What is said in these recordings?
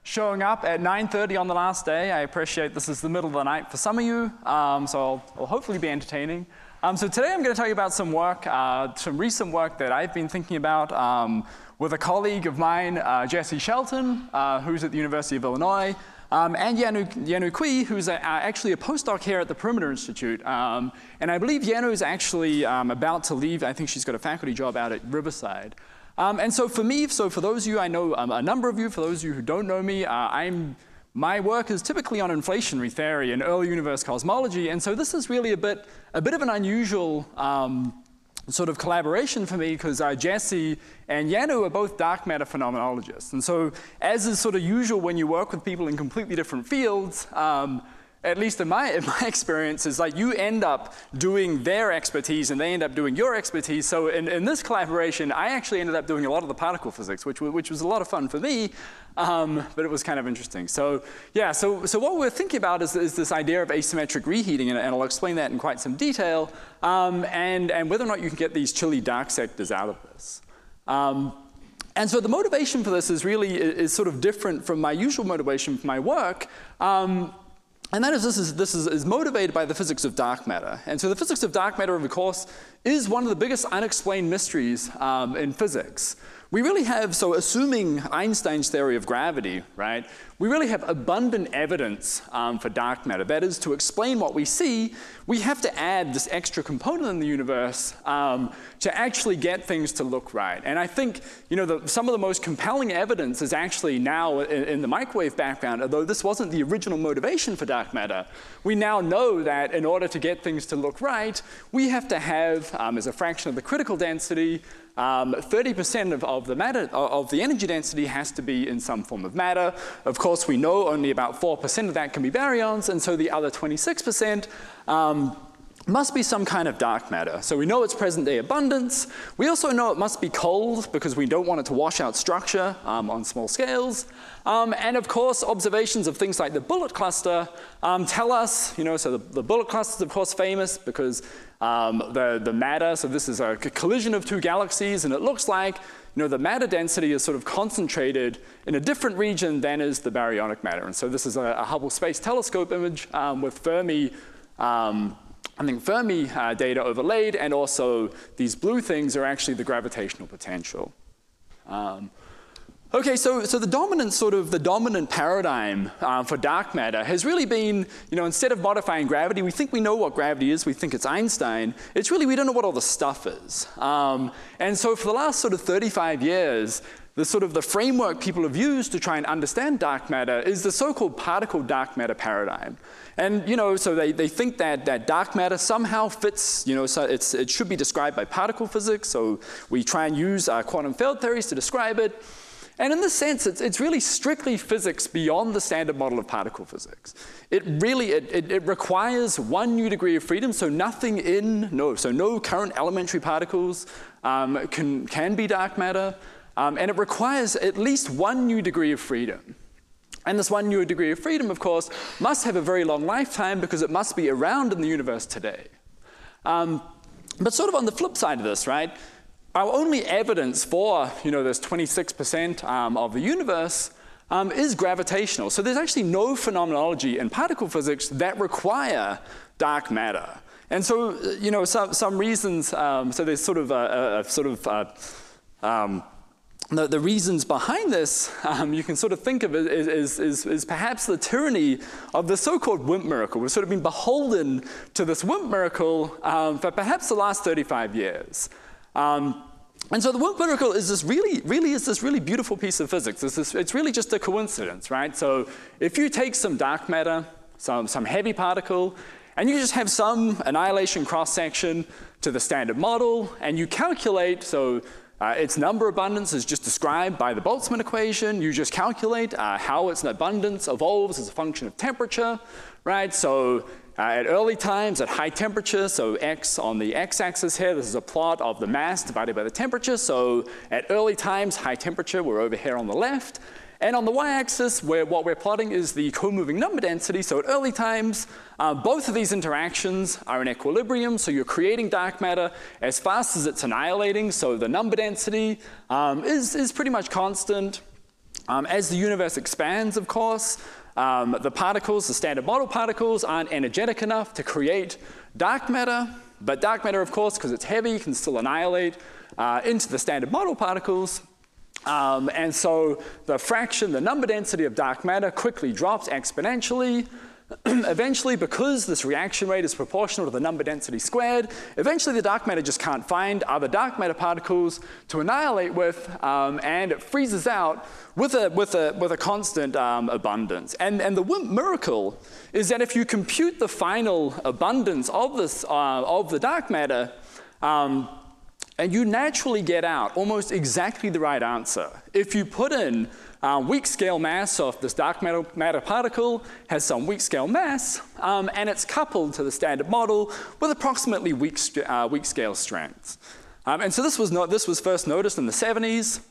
showing up at 9:30 on the last day. I appreciate this is the middle of the night for some of you, so I'll hopefully be entertaining. So today I'm going to tell you about some work, some recent work that I've been thinking about with a colleague of mine, Jesse Shelton, who's at the University of Illinois, and Yanu Cui, who's actually a postdoc here at the Perimeter Institute. And I believe Yanu is actually about to leave. I think she's got a faculty job out at Riverside. And so for me, for those of you, I know a number of you, for those of you who don't know me, my work is typically on inflationary theory and early universe cosmology, and so this is really a bit of an unusual sort of collaboration for me, because Jesse and Yanu are both dark matter phenomenologists. And so, as is sort of usual when you work with people in completely different fields, at least in my experience, is like you end up doing their expertise and they end up doing your expertise. So in this collaboration, I actually ended up doing a lot of the particle physics, which was a lot of fun for me, but it was kind of interesting. So yeah, so what we're thinking about is this idea of asymmetric reheating, and I'll explain that in quite some detail, and whether or not you can get these chilly dark sectors out of this. And so the motivation for this is sort of different from my usual motivation for my work. And that is, this is motivated by the physics of dark matter. And so the physics of dark matter, of course, is one of the biggest unexplained mysteries in physics. We really have, so assuming Einstein's theory of gravity, right, we really have abundant evidence for dark matter. That is, to explain what we see, we have to add this extra component in the universe to actually get things to look right. And I think, some of the most compelling evidence is actually now in the microwave background, although this wasn't the original motivation for dark matter. We now know that in order to get things to look right, we have to have, as a fraction of the critical density, 30% of the energy density has to be in some form of matter. Of course, we know only about 4% of that can be baryons, and so the other 26% must be some kind of dark matter. So we know it's present-day abundance. We also know it must be cold, because we don't want it to wash out structure on small scales. And of course, observations of things like the bullet cluster tell us, so the bullet cluster is of course famous because the matter, so this is a collision of two galaxies, and it looks like the matter density is sort of concentrated in a different region than is the baryonic matter. And so this is a Hubble Space Telescope image with Fermi Fermi data overlaid, and also these blue things are actually the gravitational potential. Okay, so the dominant paradigm for dark matter has really been, instead of modifying gravity, we think we know what gravity is, we think it's Einstein. It's really, we don't know what all the stuff is. And so for the last 35 years, the framework people have used to try and understand dark matter is the so-called particle dark matter paradigm. And so they think that dark matter somehow fits, so it should be described by particle physics, so we try and use quantum field theories to describe it. And in this sense, it's really strictly physics beyond the standard model of particle physics. It requires one new degree of freedom, so no current elementary particles can be dark matter. And it requires at least one new degree of freedom. And this one new degree of freedom, of course, must have a very long lifetime because it must be around in the universe today. But sort of on the flip side of this, right, our only evidence for this 26% of the universe is gravitational. So there's actually no phenomenology in particle physics that require dark matter. And so, some reasons, so there's the reasons behind this, you can sort of think of it as perhaps the tyranny of the so-called WIMP miracle. We've sort of been beholden to this WIMP miracle for perhaps the last 35 years. And so the WIMP miracle is this really beautiful piece of physics. It's really just a coincidence, right? So if you take some dark matter, some heavy particle, and you just have some annihilation cross-section to the standard model, and you calculate, its number abundance is just described by the Boltzmann equation. You just calculate how its abundance evolves as a function of temperature, right? So at early times, at high temperature, so x on the x-axis here, this is a plot of the mass divided by the temperature. So at early times, high temperature, we're over here on the left. And on the y-axis, what we're plotting is the co-moving number density. So at early times, both of these interactions are in equilibrium. So you're creating dark matter as fast as it's annihilating. So the number density is pretty much constant. As the universe expands, of course, the particles, the standard model particles, aren't energetic enough to create dark matter. But dark matter, of course, because it's heavy, can still annihilate into the standard model particles. And so the fraction, the number density of dark matter quickly drops exponentially. Eventually, because this reaction rate is proportional to the number density squared, eventually the dark matter just can't find other dark matter particles to annihilate with, and it freezes out with a constant abundance. And the WIMP miracle is that if you compute the final abundance of this of the dark matter, and you naturally get out almost exactly the right answer. If you put in weak scale mass of this dark matter particle has some weak scale mass, and it's coupled to the standard model with approximately weak scale strengths. And so this was first noticed in the 70s,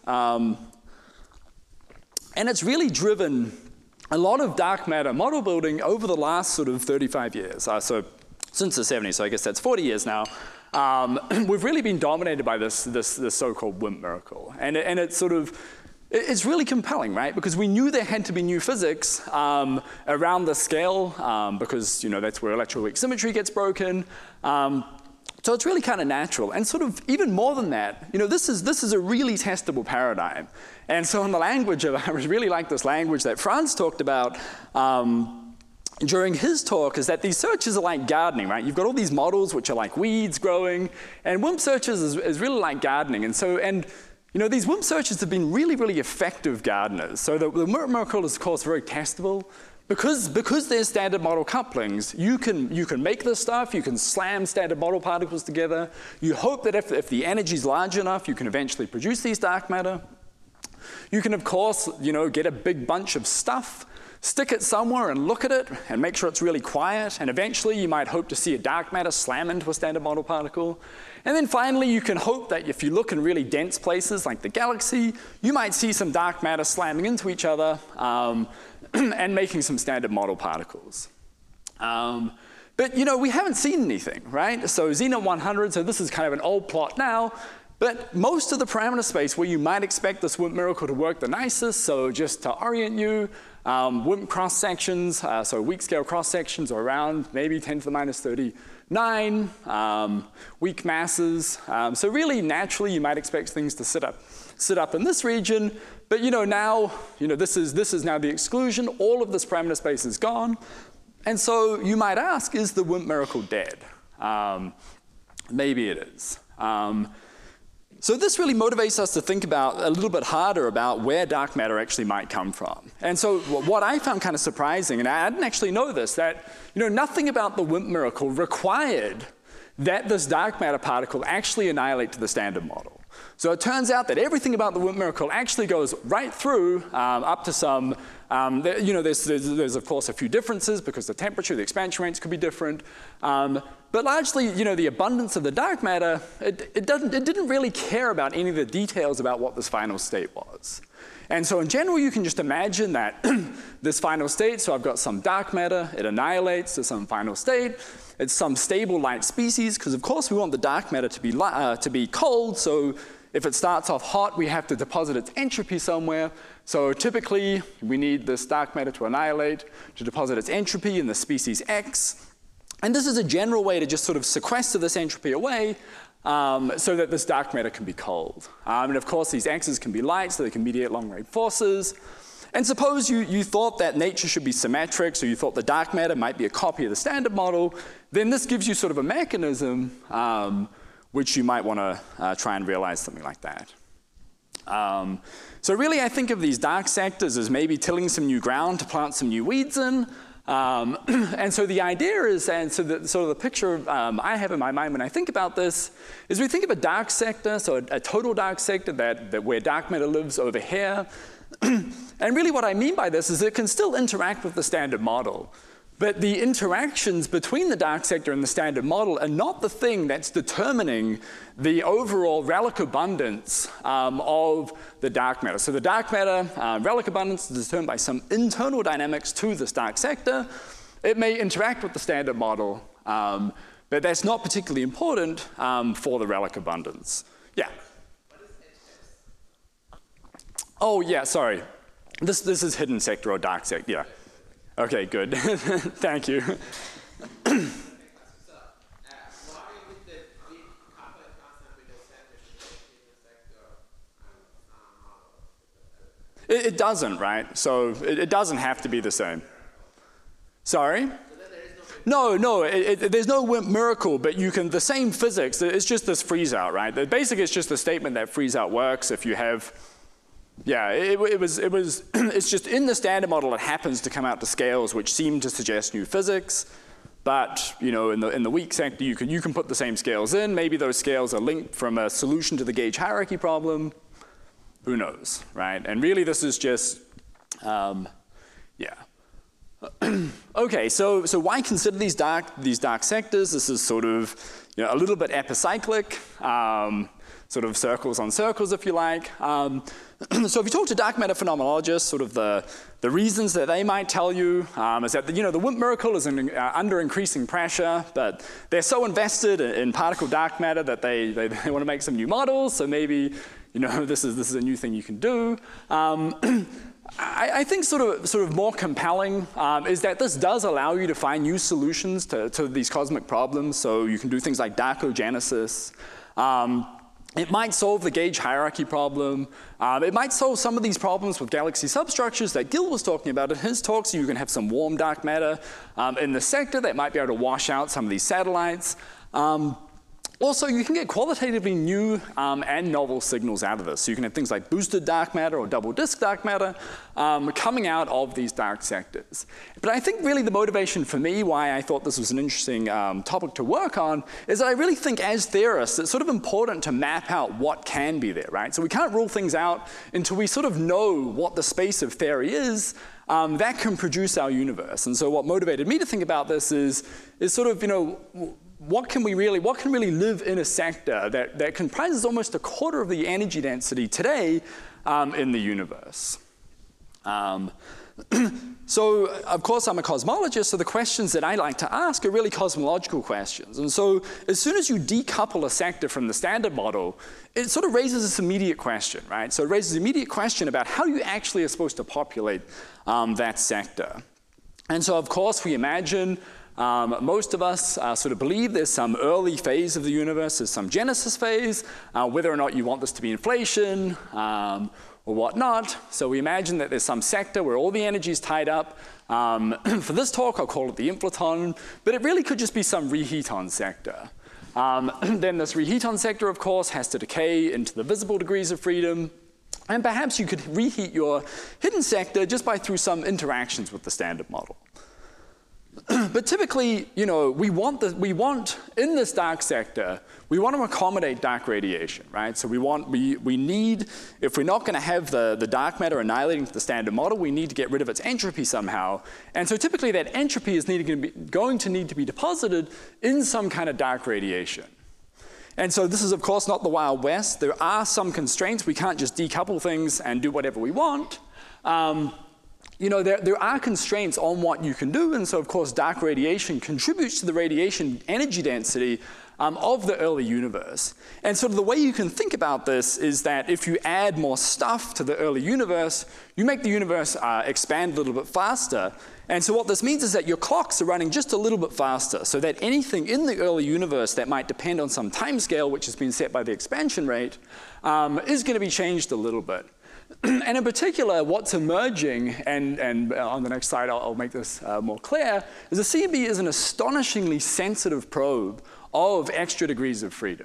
and it's really driven a lot of dark matter model building over the last sort of 35 years. So since the 70s, so I guess that's 40 years now. We've really been dominated by this so-called WIMP miracle, and it's sort of. It's really compelling, right? Because we knew there had to be new physics around the scale, because that's where electroweak symmetry gets broken. So it's really kind of natural, and sort of even more than that, this is a really testable paradigm. And so in the language of, I really like this language that Franz talked about during his talk, is that these searches are like gardening, right? You've got all these models which are like weeds growing, and WIMP searches is really like gardening, and these WIMP searches have been really, really effective gardeners. So the WIMP miracle is, of course, very testable. Because there's standard model couplings, you can make this stuff, you can slam standard model particles together. You hope that if the energy is large enough, you can eventually produce these dark matter. You can, of course, get a big bunch of stuff, stick it somewhere and look at it and make sure it's really quiet, and eventually you might hope to see a dark matter slam into a standard model particle. And then finally, you can hope that if you look in really dense places like the galaxy, you might see some dark matter slamming into each other and making some standard model particles. But we haven't seen anything, right? So Xenon 100, so this is kind of an old plot now, but most of the parameter space where you might expect this WIMP miracle to work the nicest, so just to orient you, WIMP cross sections, so weak scale cross sections are around maybe 10 to the minus 39, weak masses. So really naturally you might expect things to sit up in this region, but now this is now the exclusion. All of this parameter space is gone, and so you might ask, is the WIMP miracle dead? Maybe it is. So this really motivates us to think about a little bit harder about where dark matter actually might come from. And so what I found kind of surprising, and I didn't actually know this, that nothing about the WIMP miracle required that this dark matter particle actually annihilate to the standard model. So it turns out that everything about the WIMP miracle actually goes right through up to some, there's of course a few differences because the temperature, the expansion rates could be different. But largely, the abundance of the dark matter, it didn't really care about any of the details about what this final state was. And so in general, you can just imagine that this final state, so I've got some dark matter, it annihilates to some final state. It's some stable light species, because of course we want the dark matter to be cold, so if it starts off hot, we have to deposit its entropy somewhere. So typically, we need this dark matter to annihilate, to deposit its entropy in the species X. And this is a general way to just sort of sequester this entropy away so that this dark matter can be cold. And of course, these X's can be light, so they can mediate long-range forces. And suppose you thought that nature should be symmetric, so you thought the dark matter might be a copy of the standard model, then this gives you sort of a mechanism which you might want to try and realize something like that. So really, I think of these dark sectors as maybe tilling some new ground to plant some new weeds in. And so the idea is, and so the picture I have in my mind when I think about this, is we think of a dark sector, so a total dark sector that where dark matter lives over here. And really what I mean by this is it can still interact with the standard model. But the interactions between the dark sector and the standard model are not the thing that's determining the overall relic abundance of the dark matter. So the dark matter relic abundance is determined by some internal dynamics to this dark sector. It may interact with the standard model, but that's not particularly important for the relic abundance. Yeah? What is HS? Oh, yeah, sorry. This is hidden sector or dark sector, yeah. Okay, good. Thank you. It doesn't, right? So it doesn't have to be the same. Sorry? No, there's no miracle, but you can, the same physics, it's just this freeze out, right? Basically, it's just the statement that freeze out works if you have, yeah, it's just in the standard model, it happens to come out to scales which seem to suggest new physics, but, you know, in the weak sector, you can put the same scales in. Maybe those scales are linked from a solution to the gauge hierarchy problem. Who knows, right? And really, this is just, yeah. Okay, so why consider these dark sectors? This is sort of, you know, a little bit epicyclic, sort of circles on circles, if you like. So if you talk to dark matter phenomenologists, sort of the reasons that they might tell you is that you know, the WIMP miracle is under increasing pressure, but they're so invested in particle dark matter that they want to make some new models. So maybe, you know, this is a new thing you can do. I think sort of more compelling is that this does allow you to find new solutions to these cosmic problems. So you can do things like Darkogenesis. It might solve the gauge hierarchy problem. It might solve some of these problems with galaxy substructures that Gil was talking about in his talk. So you can have some warm dark matter in the sector that might be able to wash out some of these satellites. Also, you can get qualitatively new and novel signals out of this. So you can have things like boosted dark matter or double disk dark matter coming out of these dark sectors. But I think really the motivation for me, why I thought this was an interesting topic to work on, is that I really think as theorists, it's sort of important to map out what can be there, right? So we can't rule things out until we sort of know what the space of theory is that can produce our universe. And so what motivated me to think about this is sort of, you know, what can really live in a sector that comprises almost a quarter of the energy density today in the universe? So, of course, I'm a cosmologist, so the questions that I like to ask are really cosmological questions. And so as soon as you decouple a sector from the standard model, it sort of raises this immediate question, right? So it raises an immediate question about how you actually are supposed to populate that sector. And so, of course, we imagine most of us sort of believe there's some early phase of the universe, there's some genesis phase, whether or not you want this to be inflation or whatnot. So we imagine that there's some sector where all the energy is tied up. For this talk, I'll call it the inflaton, but it really could just be some reheaton sector. Then this reheaton sector, of course, has to decay into the visible degrees of freedom. And perhaps you could reheat your hidden sector just through some interactions with the standard model. But typically, you know, we want in this dark sector, we want to accommodate dark radiation, right? So we need, if we're not going to have the dark matter annihilating to the standard model, we need to get rid of its entropy somehow. And so typically that entropy is going to need to be deposited in some kind of dark radiation. And so this is, of course, not the Wild West. There are some constraints. We can't just decouple things and do whatever we want. You know, there are constraints on what you can do, and so, of course, dark radiation contributes to the radiation energy density of the early universe. And sort of the way you can think about this is that if you add more stuff to the early universe, you make the universe expand a little bit faster. And so what this means is that your clocks are running just a little bit faster, so that anything in the early universe that might depend on some time scale, which has been set by the expansion rate, is going to be changed a little bit. And in particular, what's emerging, and on the next slide I'll make this more clear, is the CMB is an astonishingly sensitive probe of extra degrees of freedom.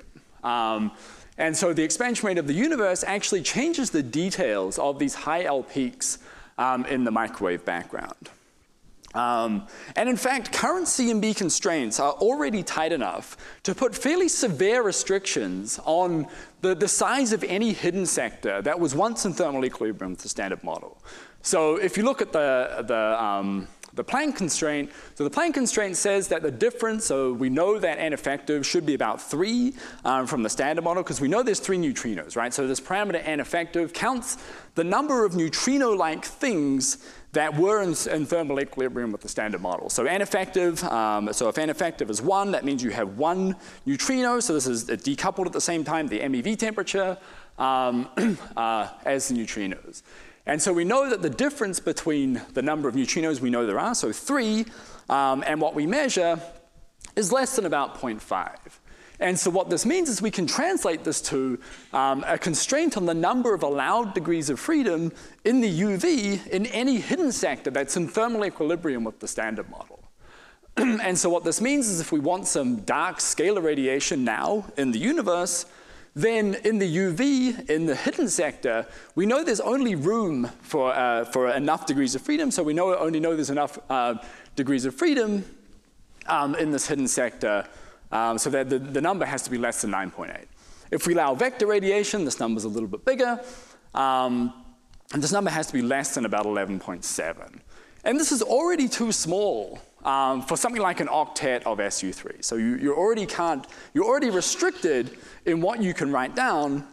And so the expansion rate of the universe actually changes the details of these high L peaks in the microwave background. And in fact, current CMB constraints are already tight enough to put fairly severe restrictions on the size of any hidden sector that was once in thermal equilibrium with the standard model. So if you look at the Planck constraint, so the Planck constraint says that the difference, so we know that N effective should be about 3 from the standard model, because we know there's 3 neutrinos, right? So this parameter N effective counts the number of neutrino-like things that were in thermal equilibrium with the standard model. So N effective, so if N effective is 1, that means you have 1 neutrino, so this is decoupled at the same time, the MEV temperature, as the neutrinos. And so we know that the difference between the number of neutrinos we know there are, so 3, and what we measure is less than about 0.5. And so what this means is we can translate this to a constraint on the number of allowed degrees of freedom in the UV in any hidden sector that's in thermal equilibrium with the Standard Model. And so what this means is if we want some dark scalar radiation now in the universe, then in the UV, in the hidden sector, we know there's only room for enough degrees of freedom, so we only know there's enough degrees of freedom in this hidden sector, so that the number has to be less than 9.8. If we allow vector radiation, this number's a little bit bigger, and this number has to be less than about 11.7. And this is already too small for something like an octet of SU3. So you're already restricted in what you can write down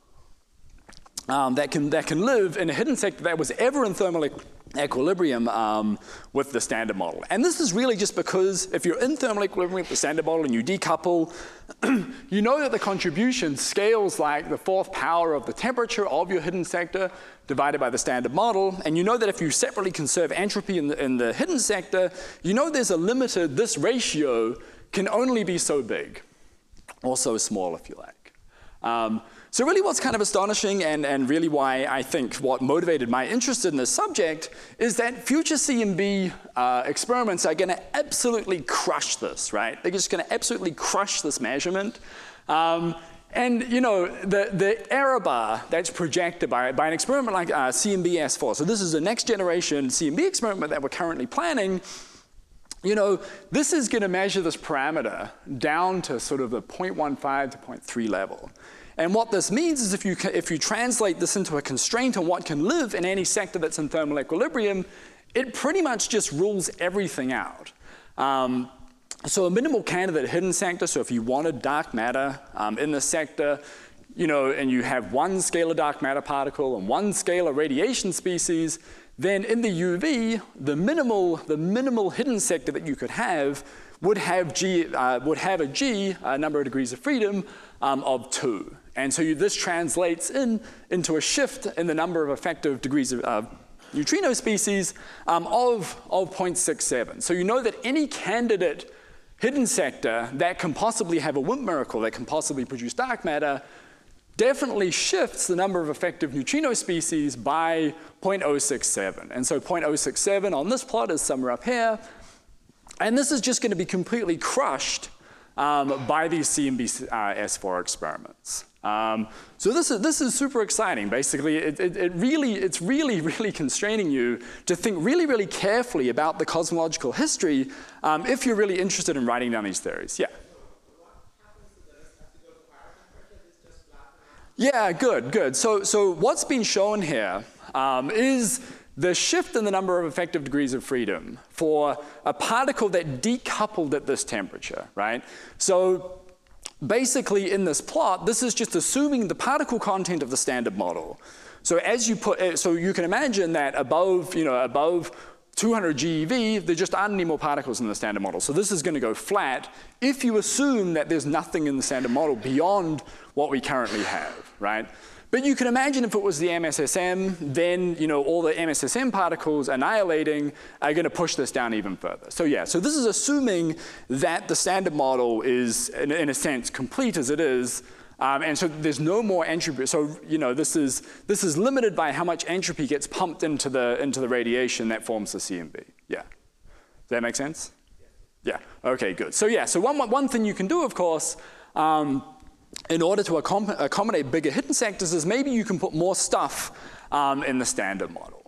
that can live in a hidden sector that was ever in thermal equilibrium with the Standard Model. And this is really just because if you're in thermal equilibrium with the Standard Model and you decouple, you know that the contribution scales like the 4th power of the temperature of your hidden sector divided by the Standard Model. And you know that if you separately conserve entropy in the hidden sector, you know there's a limited, this ratio can only be so big, or so small if you like. So really what's kind of astonishing and really why I think what motivated my interest in this subject is that future CMB experiments are going to absolutely crush this, right? They're just going to absolutely crush this measurement. And you know, the error bar that's projected by an experiment like CMB S4, so this is a next generation CMB experiment that we're currently planning. You know, this is going to measure this parameter down to sort of the 0.15 to 0.3 level. And what this means is if you translate this into a constraint on what can live in any sector that's in thermal equilibrium, it pretty much just rules everything out. So a minimal candidate hidden sector, so if you wanted dark matter in the sector, you know, and you have one scalar dark matter particle and one scalar radiation species, then in the UV, the minimal hidden sector that you could have would have a G, number of degrees of freedom, of 2. And so this translates into a shift in the number of effective degrees of neutrino species of 0.67. So you know that any candidate hidden sector that can possibly have a WIMP miracle, that can possibly produce dark matter, definitely shifts the number of effective neutrino species by 0.067. And so 0.067 on this plot is somewhere up here. And this is just going to be completely crushed by these CMB S4 experiments. So this is super exciting. Basically, it's really constraining you to think really carefully about the cosmological history if you're really interested in writing down these theories. Yeah. Yeah, good. So what's been shown here is the shift in the number of effective degrees of freedom for a particle that decoupled at this temperature, right? So basically in this plot, this is just assuming the particle content of the Standard Model. So as you so you can imagine that above 200 GeV, there just aren't any more particles in the Standard Model. So this is going to go flat if you assume that there's nothing in the Standard Model beyond what we currently have, right? But you can imagine if it was the MSSM, then all the MSSM particles annihilating are going to push this down even further. So yeah, so this is assuming that the Standard Model is, in a sense, complete as it is, and so there's no more entropy. So this is limited by how much entropy gets pumped into the radiation that forms the CMB. Yeah, does that make sense? Yeah. Okay, good. So yeah, so one thing you can do, of course, in order to accommodate bigger hidden sectors is maybe you can put more stuff in the Standard Model.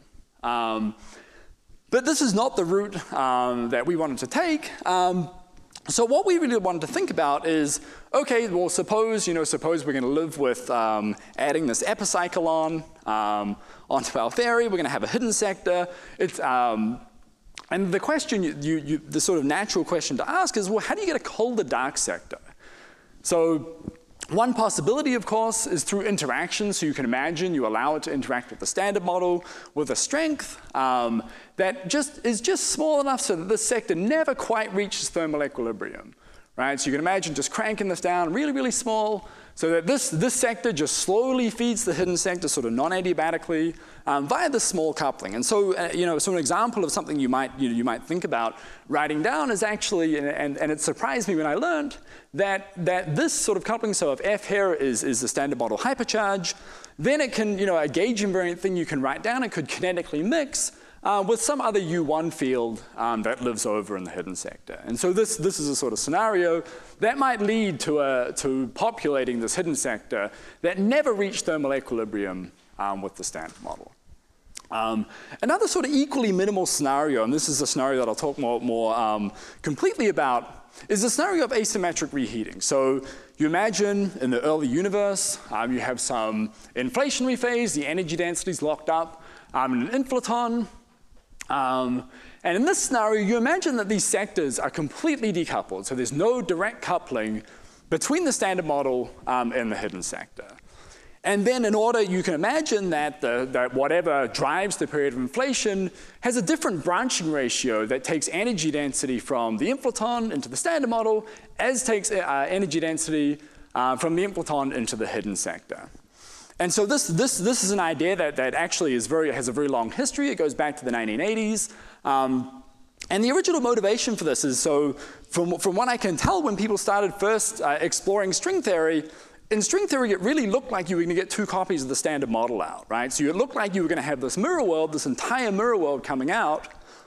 But this is not the route that we wanted to take. So what we really wanted to think about is, okay, well, suppose we're going to live with adding this epicycle onto our theory. We're going to have a hidden sector. And the question, the sort of natural question to ask is, well, how do you get a colder dark sector? So one possibility, of course, is through interaction. So you can imagine you allow it to interact with the Standard Model with a strength that is just small enough so that this sector never quite reaches thermal equilibrium, right? So you can imagine just cranking this down really, really small, so that this sector just slowly feeds the hidden sector sort of non-adiabatically via this small coupling. And so, so an example of something you might think about writing down is actually, and it surprised me when I learned that this sort of coupling, so if F here is the standard model hypercharge, then it can, a gauge invariant thing you can write down, it could kinetically mix with some other U1 field that lives over in the hidden sector. And so this is a sort of scenario that might lead to populating this hidden sector that never reached thermal equilibrium with the standard model. Another sort of equally minimal scenario, and this is a scenario that I'll talk more completely about, is the scenario of asymmetric reheating. So you imagine in the early universe, you have some inflationary phase, the energy density is locked up in an inflaton. And in this scenario, you imagine that these sectors are completely decoupled. So there's no direct coupling between the standard model and the hidden sector. And then in order, you can imagine that whatever drives the period of inflation has a different branching ratio that takes energy density from the inflaton into the standard model, as takes energy density from the inflaton into the hidden sector. And so this is an idea that actually has a very long history. It goes back to the 1980s. And the original motivation for this is, so from what I can tell, when people started first exploring string theory, in string theory, it really looked like you were going to get two copies of the standard model out, right? So it looked like you were going to have this mirror world, this entire mirror world coming out.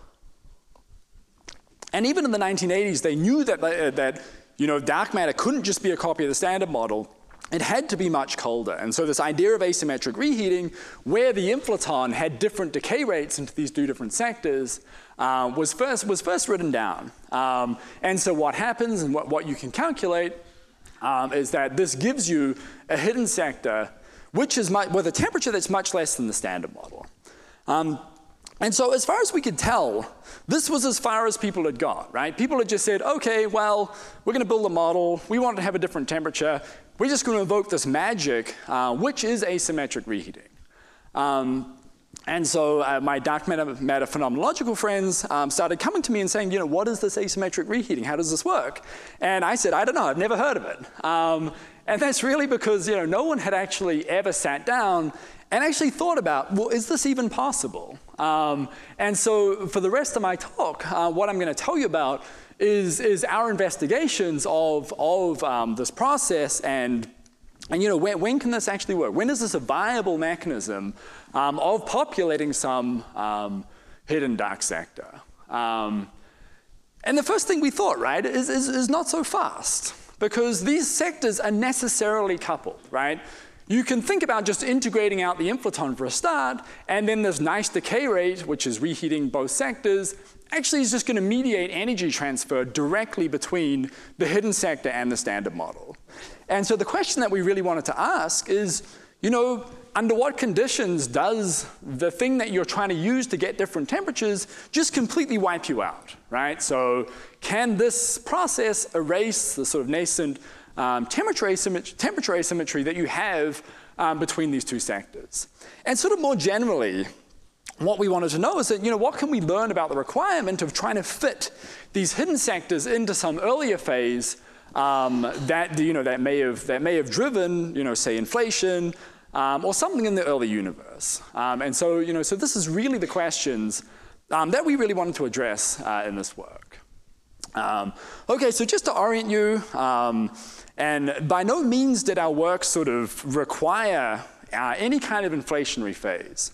And even in the 1980s, they knew that dark matter couldn't just be a copy of the standard model. It had to be much colder. And so this idea of asymmetric reheating, where the inflaton had different decay rates into these two different sectors, was first written down. And so what happens and what you can calculate is that this gives you a hidden sector with a temperature that's much less than the standard model. And so as far as we could tell, this was as far as people had got, right? People had just said, okay, well, we're going to build a model. We want to have a different temperature. We're just going to invoke this magic, which is asymmetric reheating. And so my dark matter phenomenological friends started coming to me and saying, what is this asymmetric reheating? How does this work? And I said, I don't know. I've never heard of it. And that's really because no one had actually ever sat down and actually thought about, well, is this even possible? And so for the rest of my talk, what I'm going to tell you about is our investigations of this process and when can this actually work? When is this a viable mechanism of populating some hidden dark sector? And the first thing we thought, right, is not so fast, because these sectors are necessarily coupled, right? You can think about just integrating out the inflaton for a start, and then this nice decay rate, which is reheating both sectors, actually is just going to mediate energy transfer directly between the hidden sector and the standard model. And so the question that we really wanted to ask is, under what conditions does the thing that you're trying to use to get different temperatures just completely wipe you out, right? So can this process erase the sort of nascent temperature asymmetry that you have between these two sectors? And sort of more generally, what we wanted to know is that, what can we learn about the requirement of trying to fit these hidden sectors into some earlier phase that may have driven, say, inflation or something in the early universe. And so, so this is really the questions that we really wanted to address in this work. Okay, so just to orient you, and by no means did our work sort of require any kind of inflationary phase.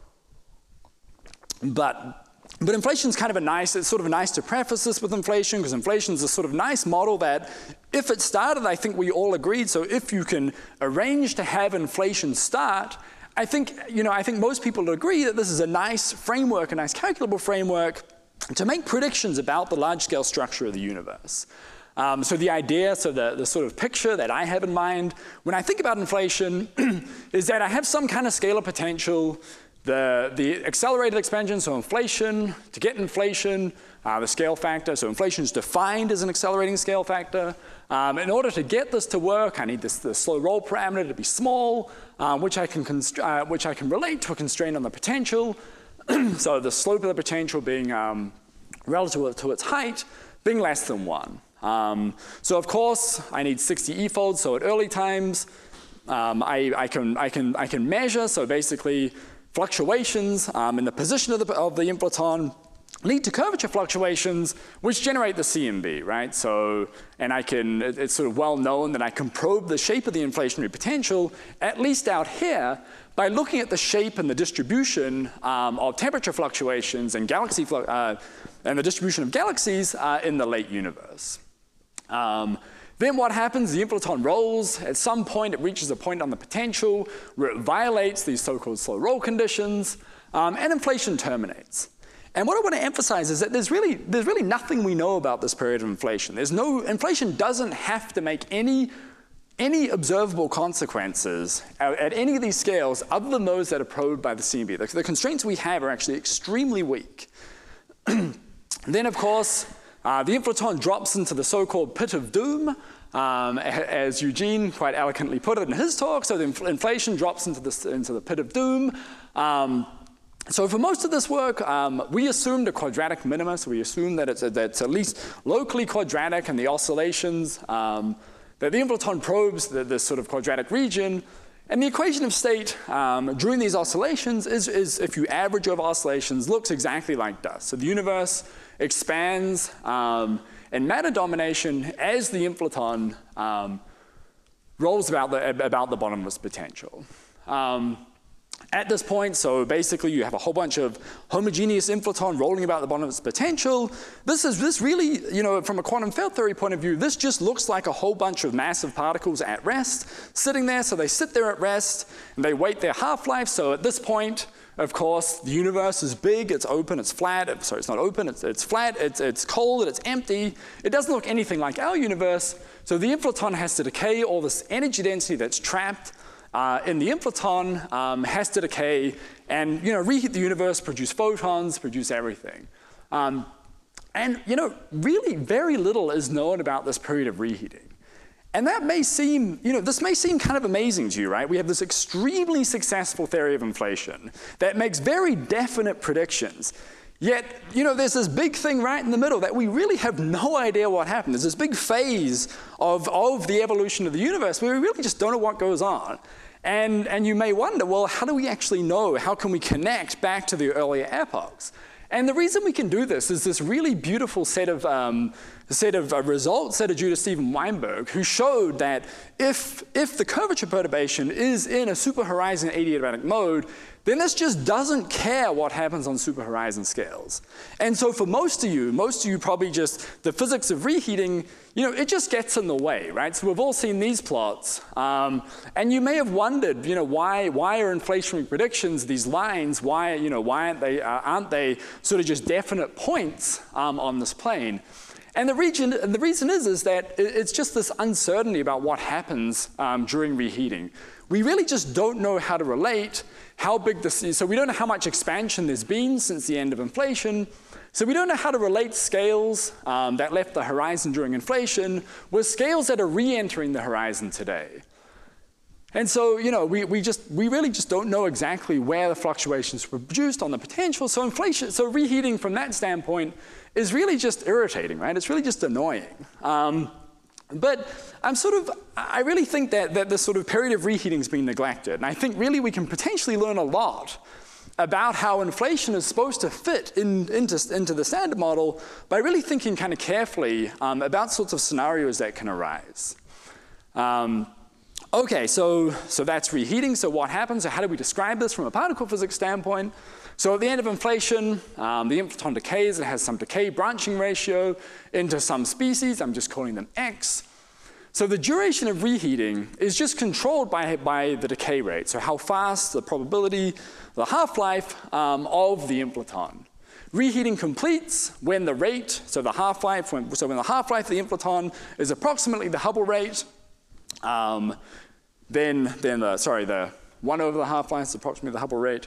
But inflation is kind of it's sort of nice to preface this with inflation, because inflation is a sort of nice model that if it started, I think we all agreed, so if you can arrange to have inflation start, I think most people would agree that this is a nice framework, a nice calculable framework to make predictions about the large-scale structure of the universe. So the idea, the sort of picture that I have in mind when I think about inflation is that I have some kind of scalar potential. The accelerated expansion, so inflation, to get inflation, the scale factor, so inflation is defined as an accelerating scale factor. In order to get this to work, I need the slow roll parameter to be small, which I can relate to a constraint on the potential. So the slope of the potential being relative to its height being less than 1. So of course, I need 60 e-folds, so at early times, I can measure, so basically fluctuations in the position of the inflaton lead to curvature fluctuations, which generate the CMB, right? So, and it's sort of well known that I can probe the shape of the inflationary potential, at least out here, by looking at the shape and the distribution of temperature fluctuations and and the distribution of galaxies in the late universe. Then what happens? The inflaton rolls. At some point, it reaches a point on the potential where it violates these so-called slow roll conditions, and inflation terminates. And what I want to emphasize is that there's really nothing we know about this period of inflation. Inflation doesn't have to make any observable consequences at any of these scales other than those that are probed by the CMB. The constraints we have are actually extremely weak. Then, of course, the inflaton drops into the so-called pit of doom, as Eugene quite elegantly put it in his talk. So the inflation drops into the pit of doom. So for most of this work, we assumed a quadratic minima. So we assume that it's at least locally quadratic, and the oscillations, that the inflaton probes this sort of quadratic region. And the equation of state during these oscillations is if you average over oscillations, looks exactly like dust. So the universe expands in matter domination as the inflaton rolls about the bottomless potential. At this point, so basically you have a whole bunch of homogeneous inflaton rolling about the bottomless potential. This really, you know, from a quantum field theory point of view, this just looks like a whole bunch of massive particles at rest, sitting there. So they sit there at rest, and they wait their half-life. So at this point, of course, the universe is big, it's open, it's flat. Sorry, it's not open, it's flat, it's cold, and it's empty. It doesn't look anything like our universe. So the inflaton has to decay. All this energy density that's trapped in the inflaton has to decay and, you know, reheat the universe, produce photons, produce everything. And, you know, really very little is known about this period of reheating. And that may seem, you know, this may seem kind of amazing to you, right? We have this extremely successful theory of inflation that makes very definite predictions. Yet, you know, there's this big thing right in the middle that we really have no idea what happened. There's this big phase of the evolution of the universe where we really just don't know what goes on. And you may wonder, well, how do we actually know? How can we connect back to the earlier epochs? And the reason we can do this is this really beautiful set of results that are due to Steven Weinberg, who showed that if the curvature perturbation is in a superhorizon adiabatic mode, then this just doesn't care what happens on superhorizon scales. And so for most of you probably just, the physics of reheating, you know, it just gets in the way, right? So we've all seen these plots. And you may have wondered, you know, why are inflationary predictions, these lines, why aren't they sort of just definite points on this plane? And the reason is that it's just this uncertainty about what happens during reheating. We really just don't know how to relate how big this is. So we don't know how much expansion there's been since the end of inflation. So we don't know how to relate scales that left the horizon during inflation with scales that are re-entering the horizon today. And so, you know, we really just don't know exactly where the fluctuations were produced on the potential. So reheating from that standpoint is really just irritating, right? It's really just annoying. But I really think that this sort of period of reheating is being neglected. And I think really we can potentially learn a lot about how inflation is supposed to fit into the standard model by really thinking kind of carefully about sorts of scenarios that can arise. Okay, so that's reheating. So what happens? So how do we describe this from a particle physics standpoint? So at the end of inflation, the inflaton decays. It has some decay branching ratio into some species. I'm just calling them X. So the duration of reheating is just controlled by the decay rate. So how fast, the probability, the half-life of the inflaton. Reheating completes when the rate, so when the half-life of the inflaton is approximately the Hubble rate, the 1 over the half-life is approximately the Hubble rate.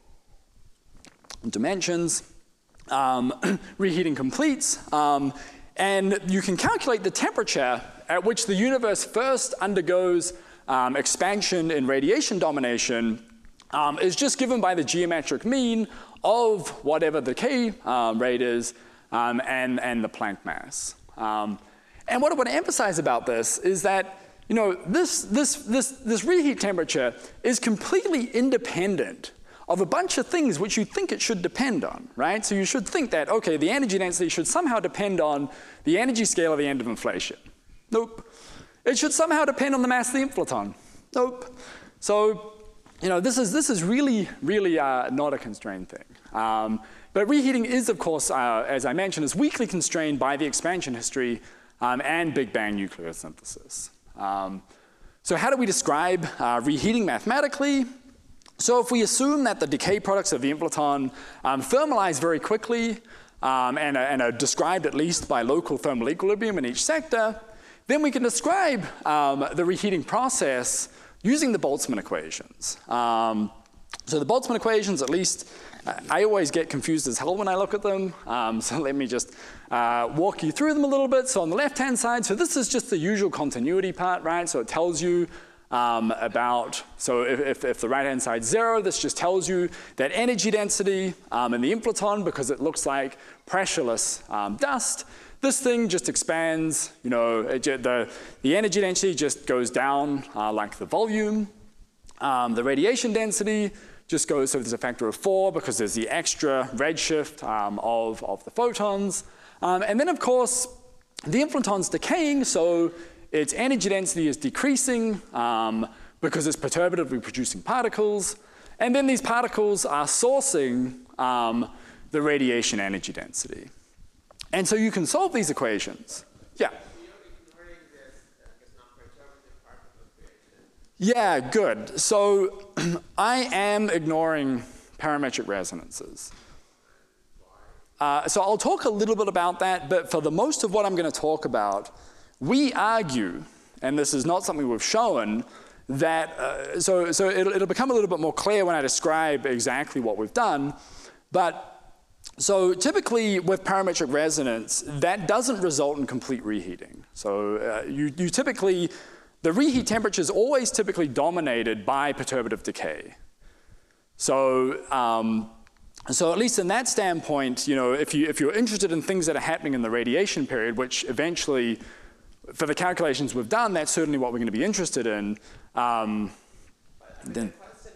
Dimensions, reheating completes, and you can calculate the temperature at which the universe first undergoes expansion in radiation domination is just given by the geometric mean of whatever the decay rate is and the Planck mass. And what I want to emphasize about this is that this reheat temperature is completely independent of a bunch of things which you think it should depend on, right? So you should think that, okay, the energy density should somehow depend on the energy scale at the end of inflation. Nope. It should somehow depend on the mass of the inflaton. Nope. So, this is really, really not a constrained thing. But reheating is, of course, as I mentioned, is weakly constrained by the expansion history and Big Bang nucleosynthesis. So how do we describe reheating mathematically? So if we assume that the decay products of the inflaton thermalize very quickly and are described at least by local thermal equilibrium in each sector, then we can describe the reheating process using the Boltzmann equations. So the Boltzmann equations, at least, I always get confused as hell when I look at them. So let me just walk you through them a little bit. So on the left-hand side, so this is just the usual continuity part, right? So it tells you about, so if the right-hand side is 0, this just tells you that energy density in the inflaton, because it looks like pressureless dust, this thing just expands, the energy density just goes down like the volume. The radiation density just goes, so there's a factor of 4 because there's the extra redshift of the photons. And then, of course, the inflaton's decaying, so its energy density is decreasing because it's perturbatively producing particles. And then these particles are sourcing the radiation energy density. And so you can solve these equations. Yeah? Yeah, good. So I am ignoring parametric resonances. So I'll talk a little bit about that, but for the most of what I'm going to talk about, we argue, and this is not something we've shown, that, so it'll become a little bit more clear when I describe exactly what we've done, but so typically with parametric resonance, that doesn't result in complete reheating. So you typically, the reheat temperature is always typically dominated by perturbative decay. So, so at least in that standpoint, if you're interested in things that are happening in the radiation period, which eventually, for the calculations we've done, that's certainly what we're going to be interested in. Then,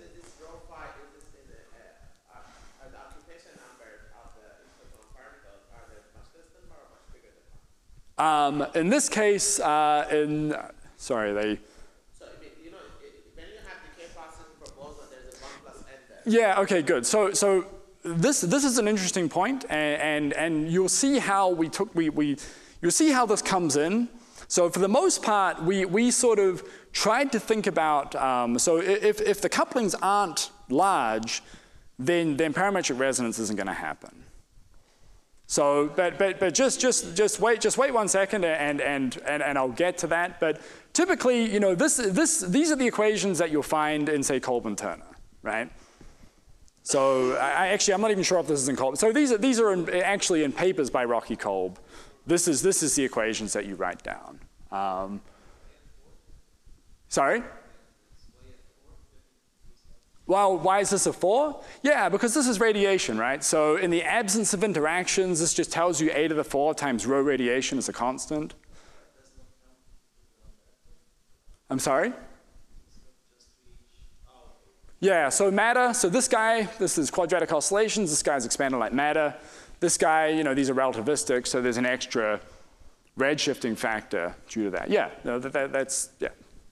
in this case, sorry, they. So when you have decay process for Boltzmann, there's a 1 plus n there. Yeah. Okay. Good. So this is an interesting point, and you'll see how you'll see how this comes in. So for the most part, we sort of tried to think about, so if the couplings aren't large, then parametric resonance isn't going to happen. So, but just wait 1 second, and I'll get to that. But typically, these are the equations that you'll find in, say, Kolb and Turner, right? So I'm not even sure if this is in Kolb. So these are actually in papers by Rocky Kolb. This is the equations that you write down. Sorry? Well, why is this a 4? Yeah, because this is radiation, right? So in the absence of interactions, this just tells you a to the 4 times rho radiation is a constant. I'm sorry? Yeah, so matter, so this guy, this is quadratic oscillations, this guy's expanded like matter. This guy, these are relativistic, so there's an extra redshifting factor due to that. Yeah, no, that's, yeah.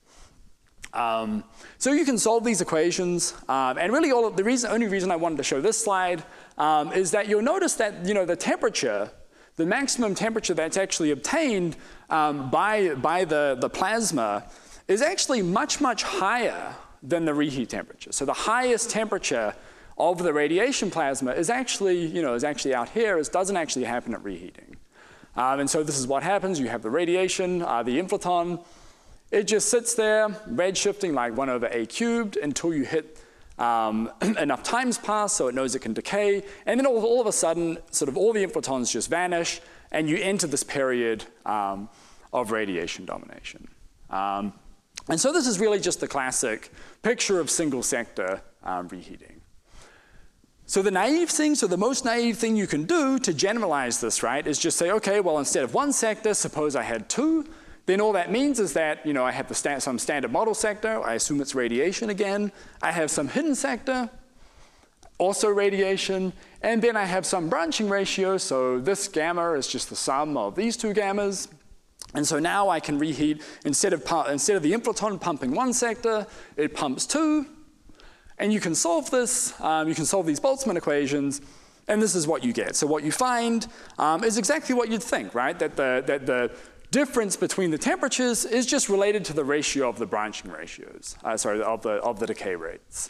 So you can solve these equations, and really only reason I wanted to show this slide is that you'll notice that the temperature, the maximum temperature that's actually obtained by the plasma is actually much higher than the reheat temperature. So the highest temperature of the radiation plasma is actually out here. It doesn't actually happen at reheating, and so this is what happens. You have the radiation, the inflaton. It just sits there, redshifting like 1 over a cubed until you hit enough times pass so it knows it can decay. And then all of a sudden, sort of all the inflatons just vanish, and you enter this period of radiation domination. And so this is really just the classic picture of single sector reheating. So the naive thing, so the most naive thing you can do to generalize this, right, is just say, okay, well, instead of one sector, suppose I had two. Then all that means is that, I have some standard model sector. I assume it's radiation again. I have some hidden sector, also radiation. And then I have some branching ratio. So this gamma is just the sum of these two gammas. And so now I can reheat, instead of the inflaton pumping one sector, it pumps two. And you can solve this. You can solve these Boltzmann equations. And this is what you get. So what you find is exactly what you'd think, right? That the difference between the temperatures is just related to the ratio of the branching ratios, of the decay rates.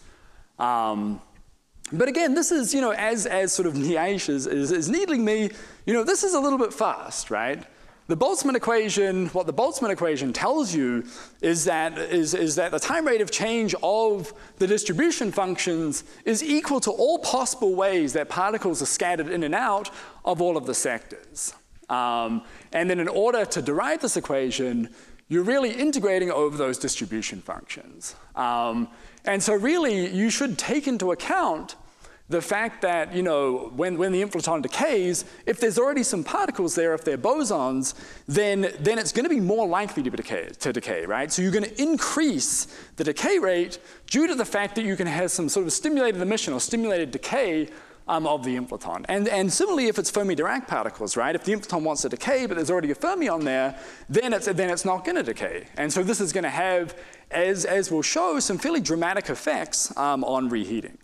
But again, this is, as sort of Niaish is needling me, this is a little bit fast, right? The Boltzmann equation, what the Boltzmann equation tells you is that the time rate of change of the distribution functions is equal to all possible ways that particles are scattered in and out of all of the sectors. And then in order to derive this equation, you're really integrating over those distribution functions. And so really, you should take into account the fact that, when the inflaton decays, if there's already some particles there, if they're bosons, then it's going to be more likely to decay, right? So you're going to increase the decay rate due to the fact that you can have some sort of stimulated emission or stimulated decay of the inflaton. And similarly, if it's Fermi-Dirac particles, right? If the inflaton wants to decay, but there's already a fermion there, then it's not going to decay. And so this is going to have, as we'll show, some fairly dramatic effects on reheating.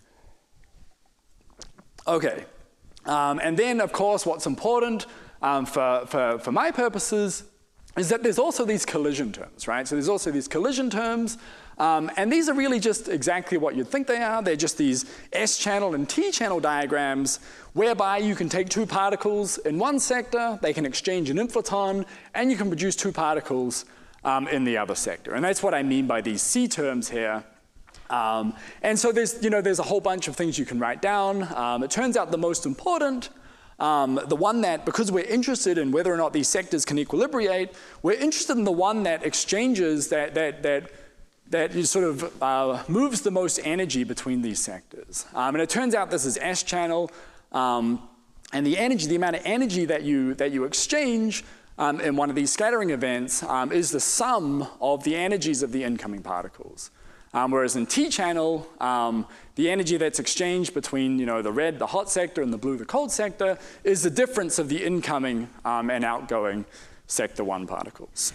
Okay, and then of course what's important for my purposes is that there's also these collision terms, right? So there's also these collision terms, and these are really just exactly what you'd think they are. They're just these S-channel and T-channel diagrams whereby you can take two particles in one sector, they can exchange an inflaton, and you can produce two particles in the other sector. And that's what I mean by these C terms here. And so there's a whole bunch of things you can write down. It turns out the most important, the one that, because we're interested in whether or not these sectors can equilibrate, we're interested in the one that exchanges, that sort of moves the most energy between these sectors. And it turns out this is S-channel, and the amount of energy that you exchange in one of these scattering events is the sum of the energies of the incoming particles. Whereas in T-channel, the energy that's exchanged between the red, the hot sector, and the blue, the cold sector, is the difference of the incoming and outgoing sector 1 particles.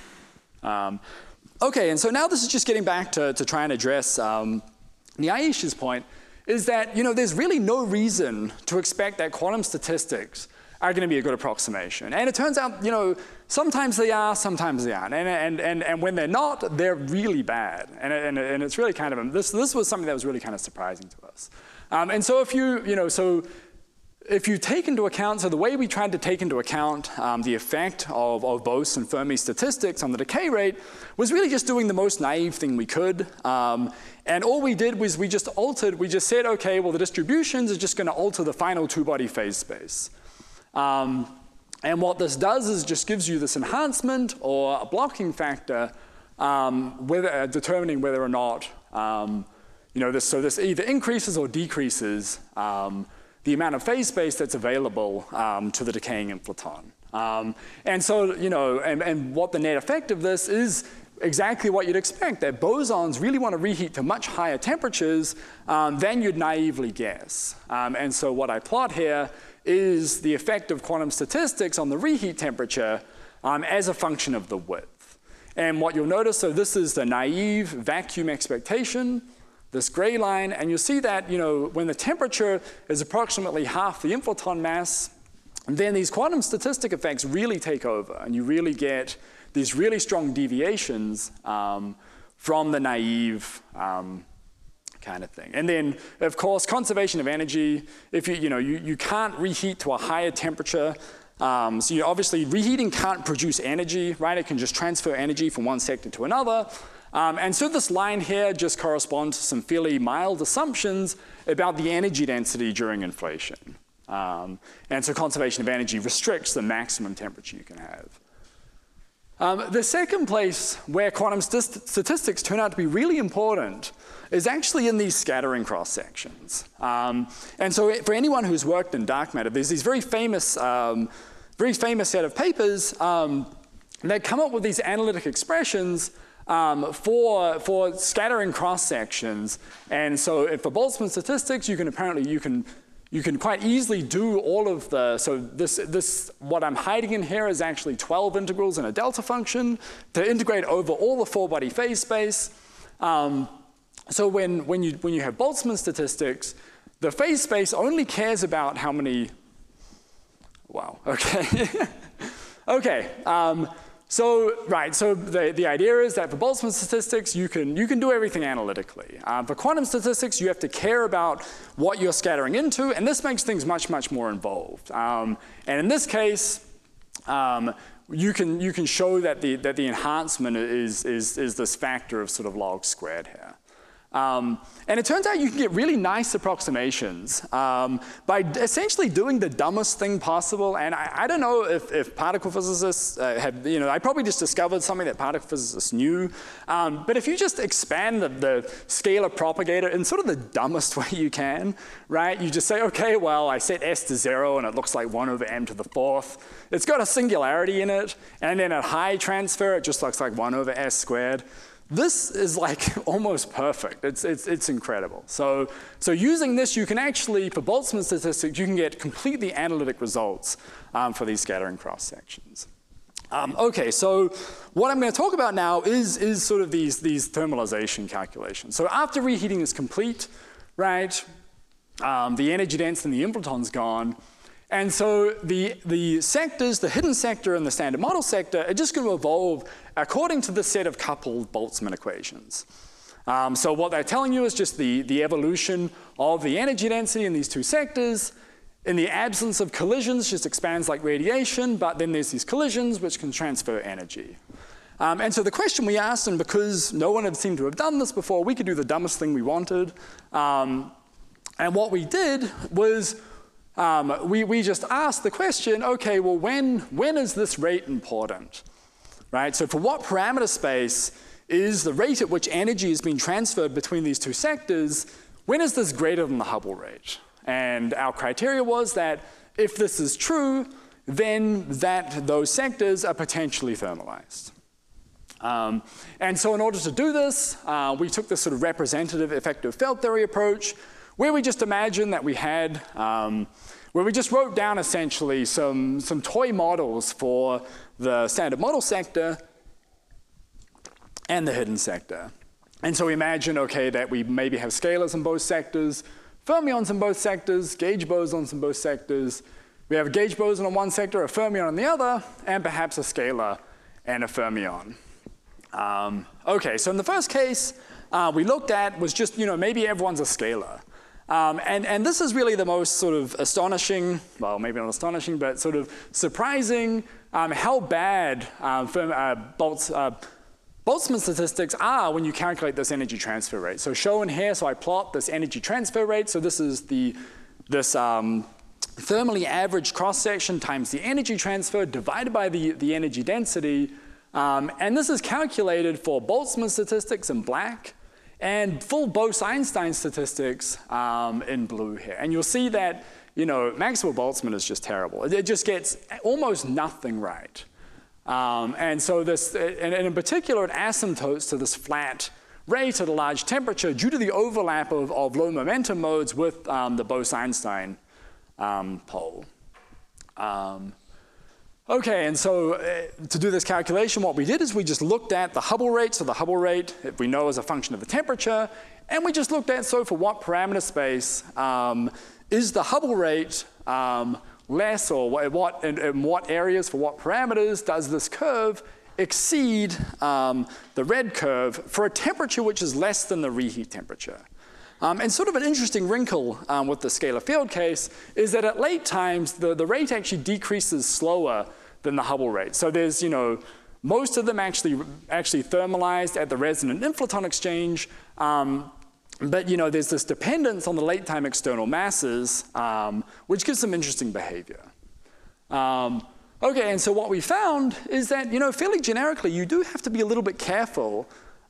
Okay, and so now this is just getting back to try and address Niaish's point, is that there's really no reason to expect that quantum statistics are going to be a good approximation. And it turns out, sometimes they are, sometimes they aren't. And when they're not, they're really bad. And it's really kind of, this was something that was really kind of surprising to us. And so if you take into account, so the way we tried to take into account the effect of Bose and Fermi statistics on the decay rate was really just doing the most naive thing we could. And all we did was we just said, okay, well, the distributions are just going to alter the final two-body phase space. And what this does is just gives you this enhancement or a blocking factor, determining whether or not this either increases or decreases the amount of phase space that's available to the decaying inflaton. And so and what the net effect of this is exactly what you'd expect, that bosons really want to reheat to much higher temperatures than you'd naively guess. And so what I plot here is the effect of quantum statistics on the reheat temperature as a function of the width. And what you'll notice, so this is the naive vacuum expectation, this gray line, and you'll see that when the temperature is approximately half the inflaton mass, then these quantum statistic effects really take over, and you really get these really strong deviations from the naive kind of thing. And then, of course, conservation of energy. If you can't reheat to a higher temperature, so obviously reheating can't produce energy, right? It can just transfer energy from one sector to another. And so this line here just corresponds to some fairly mild assumptions about the energy density during inflation. And so conservation of energy restricts the maximum temperature you can have. The second place where quantum statistics turn out to be really important is actually in these scattering cross-sections. And so for anyone who's worked in dark matter, there's these very famous set of papers that come up with these analytic expressions for scattering cross-sections. And so for Boltzmann statistics, you can quite easily do all of the, so this what I'm hiding in here is actually 12 integrals in a delta function to integrate over all the four-body phase space. So when you have Boltzmann statistics, the phase space only cares about how many, wow, okay. Okay, so the idea is that for Boltzmann statistics, you can do everything analytically. For quantum statistics, you have to care about what you're scattering into, and this makes things much, much more involved. And in this case, you can show that the enhancement is this factor of sort of log squared here. And it turns out you can get really nice approximations by essentially doing the dumbest thing possible. And I don't know if particle physicists have, I probably just discovered something that particle physicists knew. But if you just expand the scalar propagator in sort of the dumbest way you can, right? You just say, okay, well, I set S to 0 and it looks like 1 over m to the 4th. It's got a singularity in it. And then at high transfer, it just looks like 1 over S squared. This is like almost perfect. It's incredible. So using this, you can actually, for Boltzmann statistics, you can get completely analytic results for these scattering cross sections. Okay, so what I'm going to talk about now is sort of these thermalization calculations. So after reheating is complete, right, the energy density and the inflaton's gone. And so the sectors, the hidden sector and the standard model sector, are just going to evolve according to the set of coupled Boltzmann equations. So what they're telling you is just the evolution of the energy density in these two sectors. In the absence of collisions, just expands like radiation, but then there's these collisions which can transfer energy. And so the question we asked, and because no one had seemed to have done this before, we could do the dumbest thing we wanted. And what we did was we just asked the question, okay, well, when is this rate important? Right? So for what parameter space is the rate at which energy is being transferred between these two sectors, when is this greater than the Hubble rate? And our criteria was that if this is true, then those sectors are potentially thermalized. And so in order to do this, we took this sort of representative effective field theory approach, where we just imagined that we had, where we just wrote down essentially some toy models for the standard model sector and the hidden sector. And so we imagine, okay, that we maybe have scalars in both sectors, fermions in both sectors, gauge bosons in both sectors. We have a gauge boson on one sector, a fermion on the other, and perhaps a scalar and a fermion. Okay, so in the first case, we looked at was just, maybe everyone's a scalar. And this is really the most sort of astonishing, well, maybe not astonishing, but sort of surprising how bad Boltzmann statistics are when you calculate this energy transfer rate. So shown here, so I plot this energy transfer rate. So this is this thermally average cross-section times the energy transfer divided by the energy density. And this is calculated for Boltzmann statistics in black and full Bose-Einstein statistics in blue here. And you'll see that, Maxwell-Boltzmann is just terrible. It just gets almost nothing right. And so this, and in particular, it asymptotes to this flat rate at a large temperature due to the overlap of low momentum modes with the Bose-Einstein pole. Okay, and so to do this calculation, what we did is we just looked at the Hubble rate. So the Hubble rate, we know, is a function of the temperature. And we just looked at, so for what parameter space is the Hubble rate less, or in what areas, for what parameters does this curve exceed the red curve for a temperature which is less than the reheat temperature. And sort of an interesting wrinkle with the scalar field case is that at late times, the rate actually decreases slower than the Hubble rate. So there's, most of them actually thermalized at the resonant inflaton exchange. But there's this dependence on the late time external masses, which gives some interesting behavior. Okay, and so what we found is that, fairly generically, you do have to be a little bit careful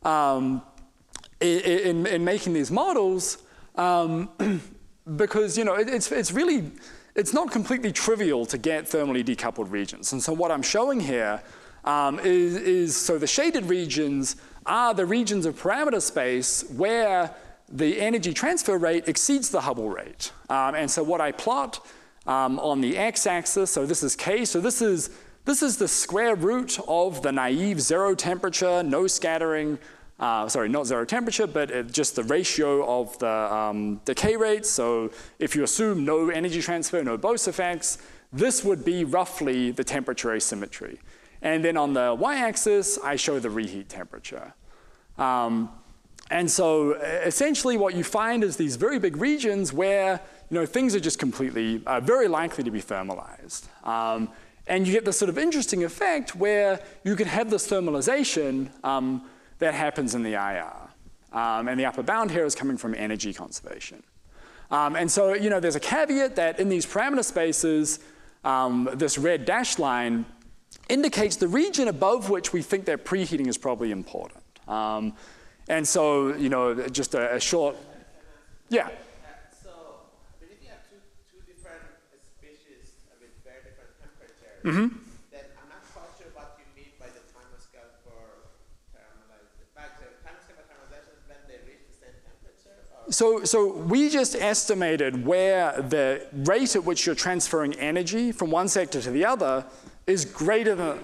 in making these models because, it's not completely trivial to get thermally decoupled regions. And so what I'm showing here so the shaded regions are the regions of parameter space where the energy transfer rate exceeds the Hubble rate. And so what I plot on the x-axis, so this is K, so this is the square root of the naive zero temperature, no scattering, sorry, not zero temperature, but just the ratio of the decay rates. So if you assume no energy transfer, no Bose effects, this would be roughly the temperature asymmetry. And then on the y-axis, I show the reheat temperature. And so essentially what you find is these very big regions where things are just completely, very likely to be thermalized. And you get this sort of interesting effect where you can have this thermalization that happens in the IR. And the upper bound here is coming from energy conservation. And so there's a caveat that in these parameter spaces, this red dashed line indicates the region above which we think that preheating is probably important. And so, just a short, yeah. So, if you have two different species with very different temperatures, then I'm not quite sure what you mean by the time scale for thermalization. Like the time scale for thermalization is when they reach the same temperature? Or? So we just estimated where the rate at which you're transferring energy from one sector to the other is greater than.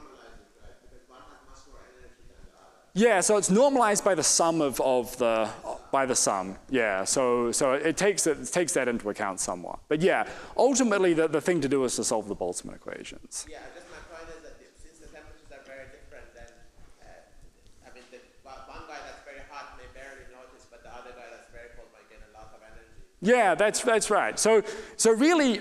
Yeah, so it's normalized by the sum by the sum. Yeah, so it takes that into account somewhat. But yeah, ultimately the thing to do is to solve the Boltzmann equations. Yeah, just my point is that since the temperatures are very different, then one guy that's very hot may barely notice, but the other guy that's very cold might get a lot of energy. Yeah, that's right. So really,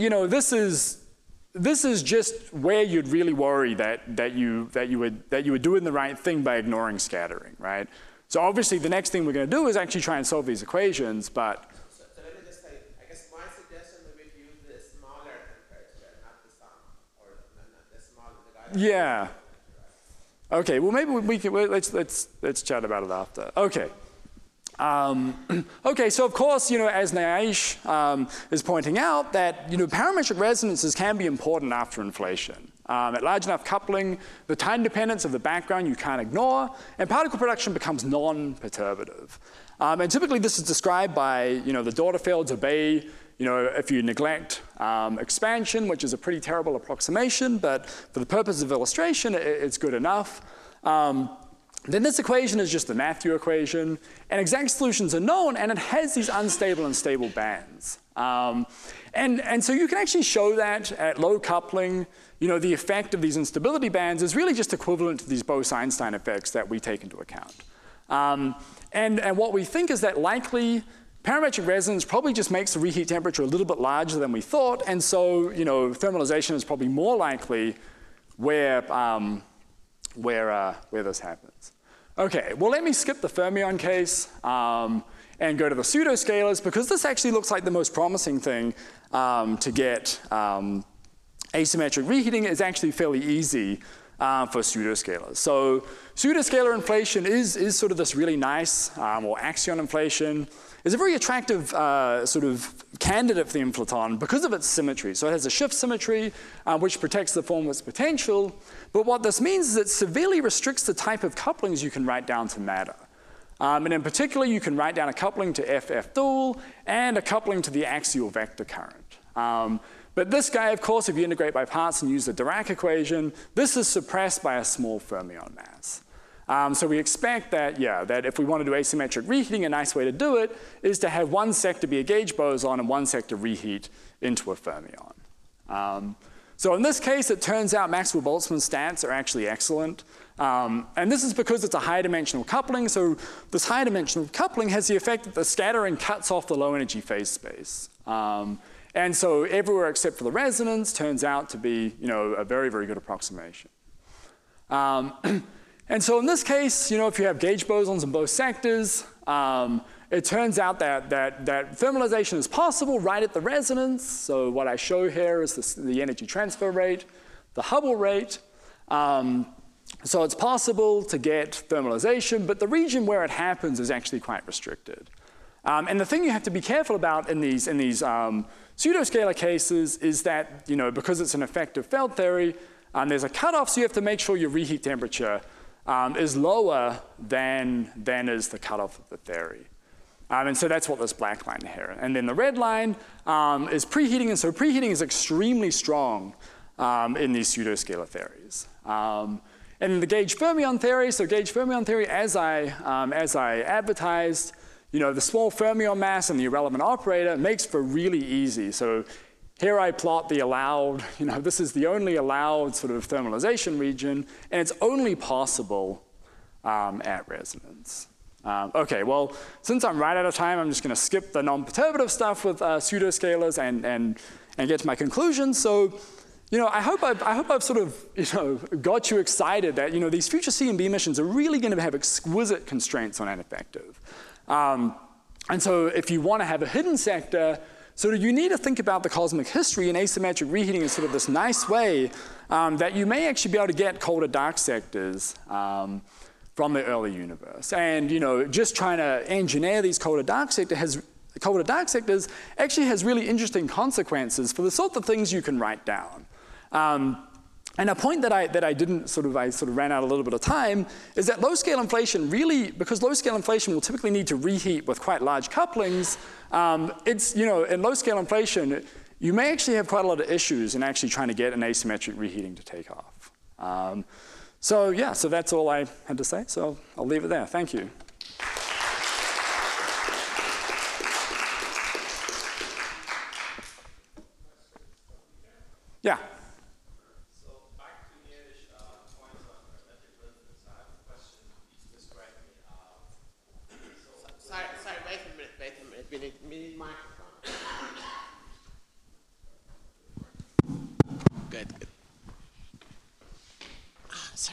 this is just where you'd really worry that you would doing the right thing by ignoring scattering, right? So obviously the next thing we're going to do is actually try and solve these equations, but. So let me just say, I guess my suggestion would be to use the smaller temperature, not the sum, or the smaller the guy. Yeah. Okay. Well, maybe we can let's chat about it after. Okay. Okay, so of course, as Naish is pointing out, that parametric resonances can be important after inflation. At large enough coupling, the time dependence of the background you can't ignore, and particle production becomes non-perturbative. And typically, this is described by the daughter fields obey. If you neglect expansion, which is a pretty terrible approximation, but for the purpose of illustration, it's good enough. Then this equation is just the Matthew equation, and exact solutions are known, and it has these unstable and stable bands. And so you can actually show that at low coupling, the effect of these instability bands is really just equivalent to these Bose-Einstein effects that we take into account. And what we think is that likely parametric resonance probably just makes the reheat temperature a little bit larger than we thought, and so thermalization is probably more likely where this happens. Okay, well let me skip the fermion case and go to the pseudoscalars, because this actually looks like the most promising thing to get asymmetric reheating. Is actually fairly easy for pseudoscalars. So pseudoscalar inflation is sort of this really nice, or axion inflation. It's a very attractive sort of candidate for the inflaton because of its symmetry. So it has a shift symmetry, which protects the formless potential. But what this means is it severely restricts the type of couplings you can write down to matter. And in particular, you can write down a coupling to FF dual and a coupling to the axial vector current. But this guy, of course, if you integrate by parts and use the Dirac equation, this is suppressed by a small fermion mass. So we expect that, that if we want to do asymmetric reheating, a nice way to do it is to have one sector be a gauge boson and one sector reheat into a fermion. So in this case, it turns out Maxwell-Boltzmann stats are actually excellent. And this is because it's a high-dimensional coupling. So this high-dimensional coupling has the effect that the scattering cuts off the low-energy phase space. And so everywhere except for the resonance turns out to be a very, very good approximation. And so in this case, if you have gauge bosons in both sectors, it turns out that thermalization is possible right at the resonance. So what I show here is the energy transfer rate. the Hubble rate. So it's possible to get thermalization, but the region where it happens is actually quite restricted. And the thing you have to be careful about in these pseudoscalar cases is that, because it's an effective field theory, there's a cutoff, so you have to make sure your reheat temperature is lower than is the cutoff of the theory. And so that's what this black line here. And then the red line is preheating, and so preheating is extremely strong in these pseudoscalar theories. And in the gauge fermion theory, so gauge fermion theory, as I advertised, the small fermion mass and the irrelevant operator makes for really easy. So here I plot the allowed, this is the only allowed sort of thermalization region, and it's only possible at resonance. Okay, well, since I'm right out of time, I'm just going to skip the non-perturbative stuff with pseudoscalars and get to my conclusion. So, I hope I've sort of, got you excited that, these future C and B missions are really going to have exquisite constraints on N effective. And so if you want to have a hidden sector, sort of you need to think about the cosmic history, and asymmetric reheating is sort of this nice way that you may actually be able to get colder dark sectors from the early universe. And just trying to engineer these colder dark sectors actually has really interesting consequences for the sort of things you can write down. And a point that I sort of ran out a little bit of time is that low scale inflation really, because low scale inflation will typically need to reheat with quite large couplings, in low scale inflation, you may actually have quite a lot of issues in actually trying to get an asymmetric reheating to take off. So that's all I had to say, so I'll leave it there. Thank you. Yeah. So back to Neer's point on parametric resonance, I have a question. Please describe me. Sorry, wait a minute. We need microphone. Good. Sorry.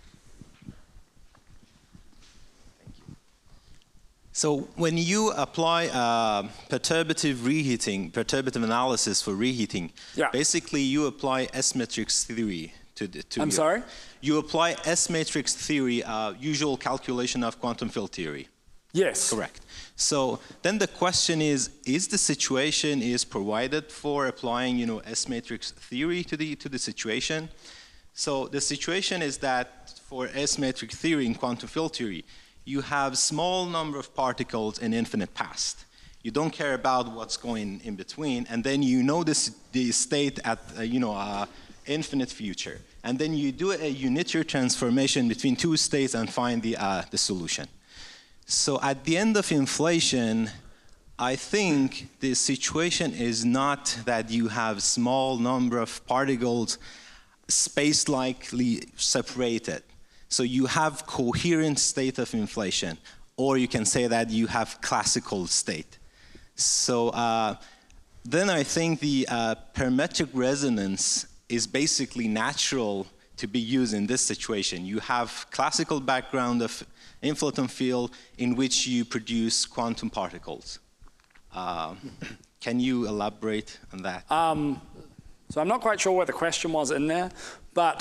Thank you. So when you apply perturbative analysis for reheating, basically you apply S-matrix theory to sorry? You apply S-matrix theory, usual calculation of quantum field theory. Yes. Correct. So then the question is the situation is provided for applying, S-matrix theory to the situation? So the situation is that for S-matrix theory in quantum field theory, you have small number of particles in infinite past. You don't care about what's going in between, and then the state at infinite future, and then you do a unitary transformation between two states and find the solution. So at the end of inflation, I think the situation is not that you have small number of particles space-likely separated. So you have coherent state of inflation, or you can say that you have classical state. So then I think the parametric resonance is basically natural to be used in this situation. You have classical background of inflaton field in which you produce quantum particles. Can you elaborate on that? So I'm not quite sure what the question was in there, but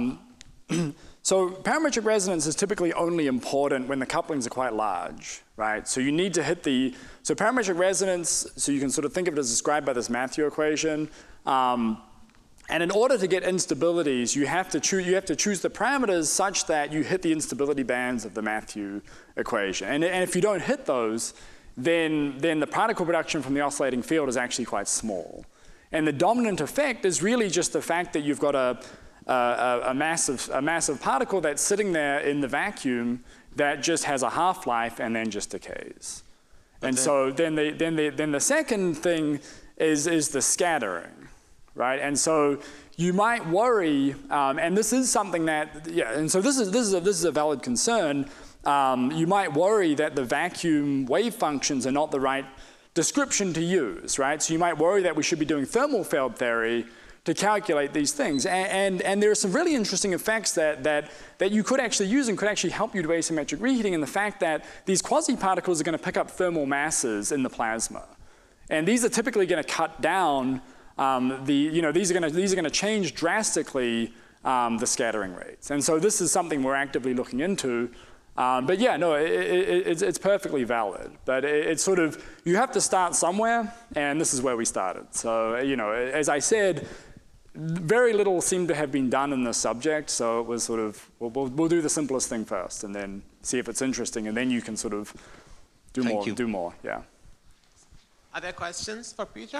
so parametric resonance is typically only important when the couplings are quite large, right? So you need to hit so parametric resonance, so you can sort of think of it as described by this Matthew equation. And in order to get instabilities, you have to choose the parameters such that you hit the instability bands of the Matthew equation. And if you don't hit those, then the particle production from the oscillating field is actually quite small. And the dominant effect is really just the fact that you've got a massive particle that's sitting there in the vacuum that just has a half-life and then just decays. And so then the second thing is the scattering, right? And so you might worry, and this is something that, and so this is a valid concern. You might worry that the vacuum wave functions are not the right description to use, right? So you might worry that we should be doing thermal field theory to calculate these things. And there are some really interesting effects that you could actually use and could actually help you do asymmetric reheating, in the fact that these quasi-particles are going to pick up thermal masses in the plasma. And these are typically going to cut down these are going to change drastically the scattering rates. And so this is something we're actively looking into. But yeah, no, it's perfectly valid. But it's sort of, you have to start somewhere, and this is where we started. So, as I said, very little seemed to have been done in this subject, so it was sort of, we'll do the simplest thing first, and then see if it's interesting, and then you can sort of do more, yeah. Other questions for Peter?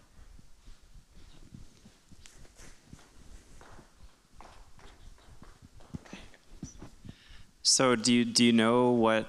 So do you know what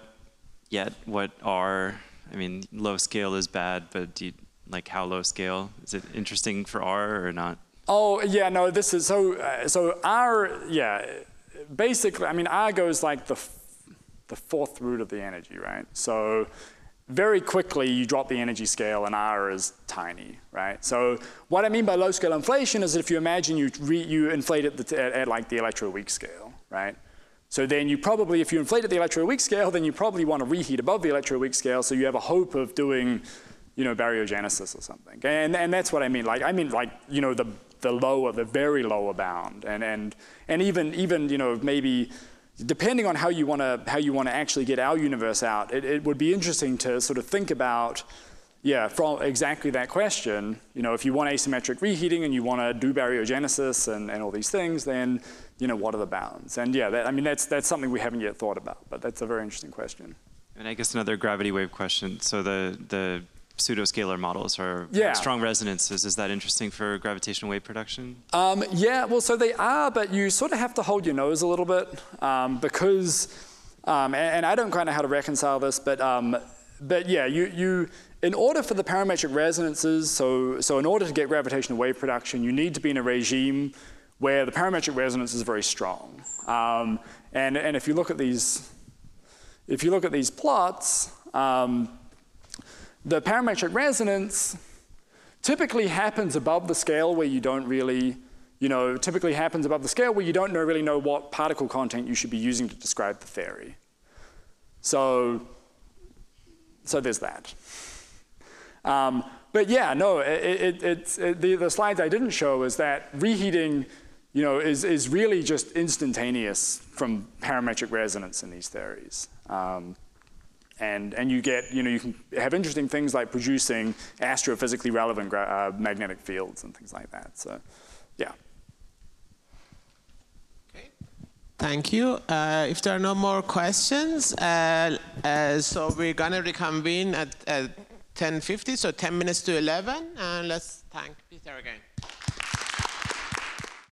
R, I mean, low scale is bad, but how low scale? Is it interesting for R or not? Oh, yeah, no, this is, so R, yeah, basically, I mean, R goes like the fourth root of the energy, right? So very quickly you drop the energy scale and R is tiny, right? So what I mean by low scale inflation is that if you imagine you inflate it at like the electroweak scale, right? So then you probably, if you inflate at the electroweak scale, then you probably want to reheat above the electroweak scale, so you have a hope of doing, baryogenesis or something. And that's what I mean. Like, the very lower bound, and even maybe depending on how you want to actually get our universe out, it would be interesting to sort of think about, from exactly that question. If you want asymmetric reheating and you want to do baryogenesis and all these things, then what are the bounds? And yeah, that's something we haven't yet thought about, but that's a very interesting question. And I guess another gravity wave question. So the pseudoscalar models are strong resonances. Is that interesting for gravitational wave production? Yeah, well, so they are, but you sort of have to hold your nose a little bit because, and I don't quite know how to reconcile this, but yeah, you in order for the parametric resonances, so in order to get gravitational wave production, you need to be in a regime where the parametric resonance is very strong. And if you look at these, plots, the parametric resonance typically happens above the scale where you don't really, typically happens above the scale where you don't really know what particle content you should be using to describe the theory. So there's that. But yeah, no, the slides I didn't show is that reheating, is really just instantaneous from parametric resonance in these theories. And you get, you can have interesting things like producing astrophysically relevant magnetic fields and things like that. So, yeah. Okay. Thank you. If there are no more questions, so we're going to reconvene at 10:50, so 10 minutes to 11, and let's thank Peter again.